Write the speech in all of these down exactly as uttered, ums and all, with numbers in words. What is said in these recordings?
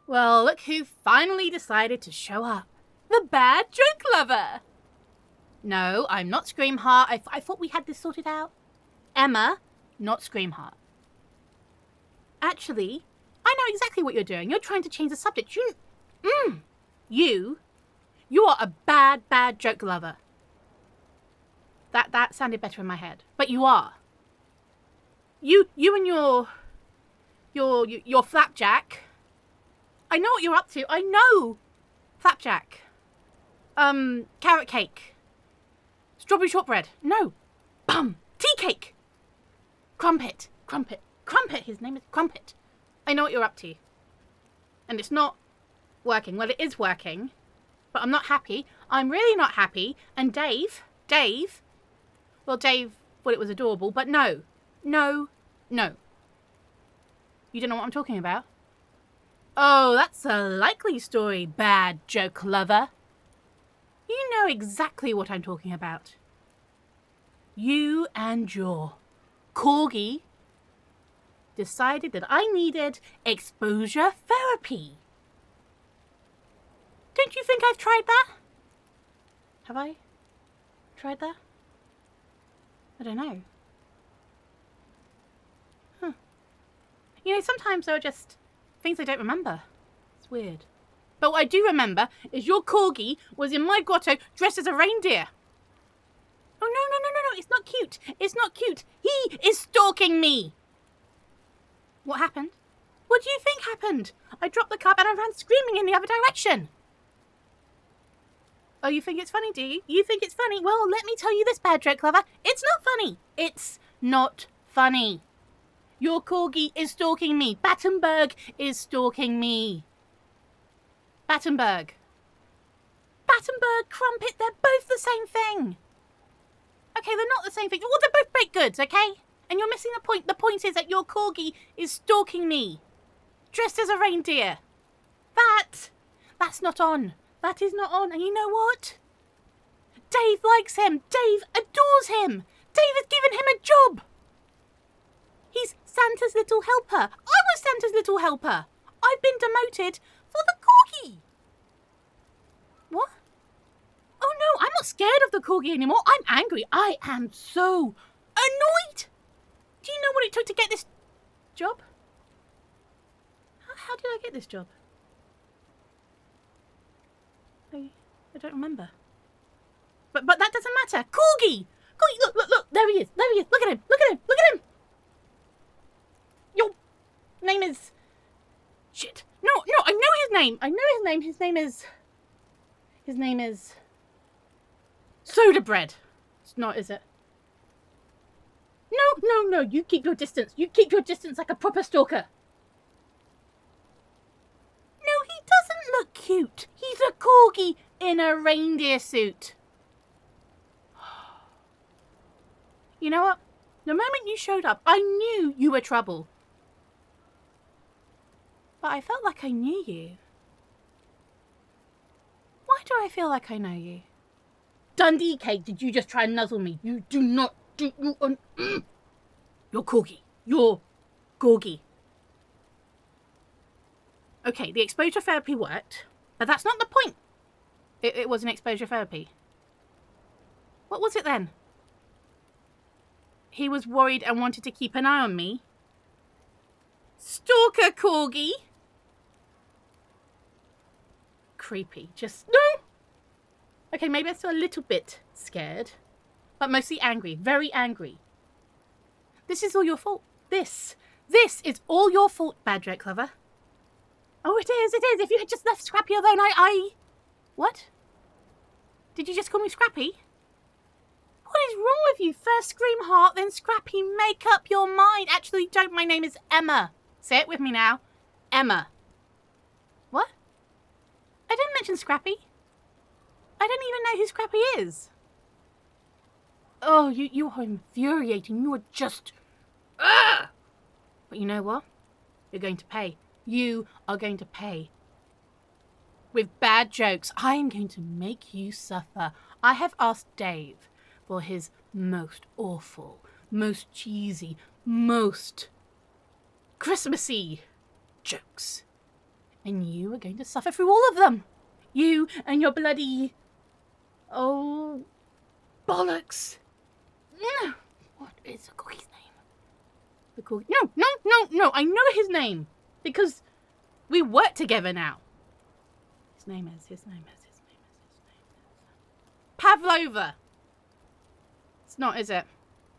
Well, look who finally decided to show up. The bad joke lover. No, I'm not Screamheart. I, th- I thought we had this sorted out. Emma, not Screamheart. Actually, I know exactly what you're doing. You're trying to change the subject. You, mm, you, you are a bad, bad joke lover. That that sounded better in my head. But you are. You, you and your, your, your Flapjack. I know what you're up to. I know. Flapjack. Um, carrot cake. Strawberry shortbread. No. Bum. Tea cake. Crumpet. Crumpet. Crumpet. His name is Crumpet. I know what you're up to. And it's not working. Well, it is working. But I'm not happy. I'm really not happy. And Dave, Dave, well, Dave thought it was adorable, but no. No. No. You don't know what I'm talking about? Oh, that's a likely story, bad joke lover. You know exactly what I'm talking about. You and your corgi decided that I needed exposure therapy. Don't you think I've tried that? Have I tried that? I don't know. Huh. You know, sometimes there are just things I don't remember. It's weird. But what I do remember is your corgi was in my grotto dressed as a reindeer. Oh, no, no, no, no, no. It's not cute. It's not cute. He is stalking me. What happened? What do you think happened? I dropped the cup and I ran screaming in the other direction. Oh, you think it's funny, do you? You think it's funny? Well, let me tell you this, bad joke lover. It's not funny. It's not funny. Your corgi is stalking me. Battenberg is stalking me. Battenberg. Battenberg, Crumpet, they're both the same thing. Okay, they're not the same thing. Well, they're both baked goods, okay? And you're missing the point. The point is that your corgi is stalking me. Dressed as a reindeer. That, that's not on. That is not on. And you know what? Dave likes him. Dave adores him. Dave has given him a job. He's Santa's little helper. I was Santa's little helper. I've been demoted for the corgi. What? Oh no, I'm not scared of the corgi anymore. I'm angry. I am so annoyed. Do you know what it took to get this job? How, how did I get this job? I, I don't remember. But but that doesn't matter. Corgi! Corgi, look, look, look. There he is. There he is. Look at him. Look at him. Look at him. Your name is... Shit. No, no, I know his name. I know his name. His name is... His name is... Soda Bread. It's not, is it? No, no, no. You keep your distance. You keep your distance like a proper stalker. No, he doesn't look cute. He's a corgi in a reindeer suit. You know what? The moment you showed up, I knew you were trouble. But I felt like I knew you. Why do I feel like I know you? Dundee Cake, did you just try and nuzzle me? You do not do... You, um, mm. You're corgi. You're corgi. Okay, the exposure therapy worked, but that's not the point. It, it was an exposure therapy. What was it then? He was worried and wanted to keep an eye on me. Stalker corgi. Creepy. Just, no. Okay, maybe I'm still a little bit scared, but mostly angry. Very angry. This is all your fault. This. This is all your fault, bad joke lover. Oh, it is, it is. If you had just left Scrappy alone, I, I... What? Did you just call me Scrappy? What is wrong with you? First Screamheart, then Scrappy. Make up your mind. Actually, don't. My name is Emma. Say it with me now. Emma. What? I didn't mention Scrappy. I don't even know who Scrappy is. Oh, you, you are infuriating. You are just... Ugh! But you know what? You're going to pay. You are going to pay. With bad jokes, I am going to make you suffer. I have asked Dave for his most awful, most cheesy, most Christmassy jokes. And you are going to suffer through all of them. You and your bloody... Oh... bollocks. No. What is the cookie's name? The cookie... No, no, no, no. I know his name. Because we work together now. His name is, his name is, his name is, his name is... Pavlova. It's not, is it?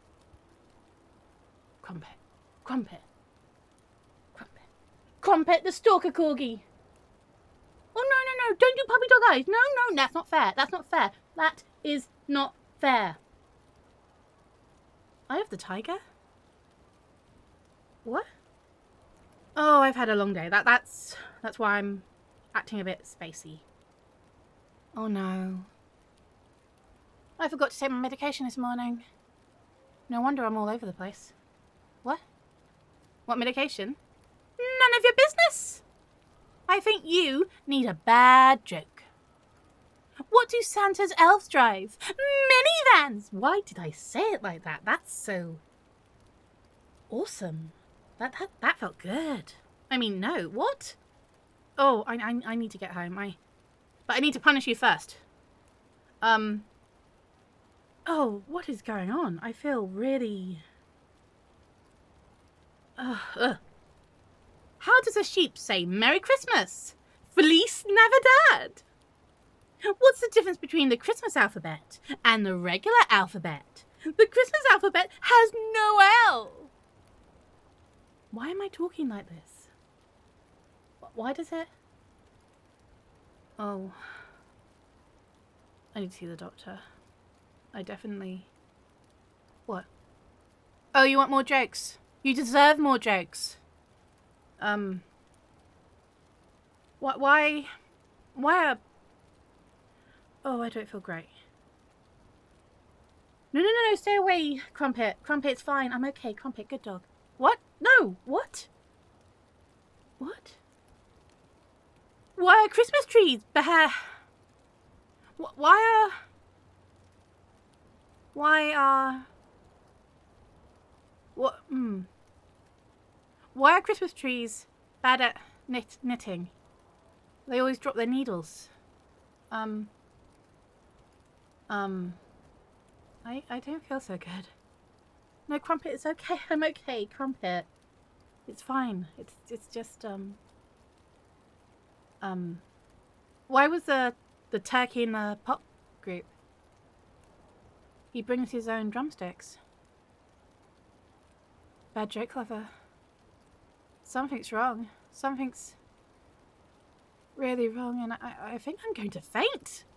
Crumpet. Crumpet. Crumpet. Crumpet the stalker corgi. Oh, no, no, no. Don't do puppy dog eyes. No, no, that's not fair. That's not fair. That is not fair. Eye of the tiger? What? Oh, I've had a long day. That that's that's why I'm acting a bit spacey. Oh no. I forgot to take my medication this morning. No wonder I'm all over the place. What? What medication? None of your business! I think you need a bad joke. What do Santa's elves drive? Minivans! Why did I say it like that? That's so... awesome. That, that, that felt good. I mean, no. What? Oh, I, I, I need to get home. I... But I need to punish you first. Um... Oh, what is going on? I feel really... Ugh, ugh. How does a sheep say Merry Christmas? Feliz Navidad? What's the difference between the Christmas alphabet and the regular alphabet? The Christmas alphabet has no L. Why am I talking like this? Why does it? Oh. I need to see the doctor. I definitely... What? Oh, you want more jokes? You deserve more jokes. Um... Why... Why... Why are... Oh, I don't feel great. No, no, no, no, stay away, Crumpet. Crumpet's fine. I'm okay. Crumpet, good dog. What? No, what? What? Why are Christmas trees bear? Why are... Why are... What? Hmm. Why are Christmas trees bad at knit knitting? They always drop their needles. Um... Um, I, I don't feel so good. No, Crumpet, it's okay. I'm okay, Crumpet. It's fine. It's it's just, um... Um... Why was the, the turkey in the pop group? He brings his own drumsticks. Bad joke, Clever. Something's wrong. Something's really wrong, and I, I think I'm going to faint.